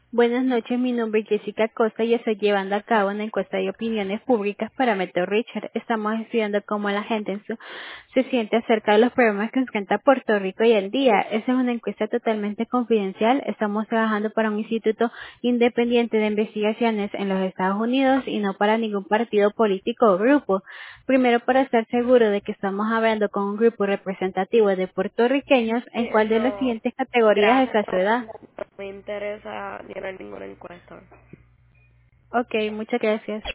Buenas noches, mi nombre es Jessica Costa y estoy llevando a cabo una encuesta de opiniones públicas para Meteo Richard. Estamos estudiando cómo la gente se siente acerca de los problemas que enfrenta Puerto Rico hoy en día. Esta es una encuesta totalmente confidencial. Estamos trabajando para un instituto independiente de investigaciones en los Estados Unidos y no para ningún partido político o grupo. Primero, para estar seguro de que estamos hablando con un grupo representativo de puertorriqueños, ¿en cuál de las No, siguientes categorías gracias, está su edad? no me interesa llenar ninguna encuesta. Ok, muchas gracias.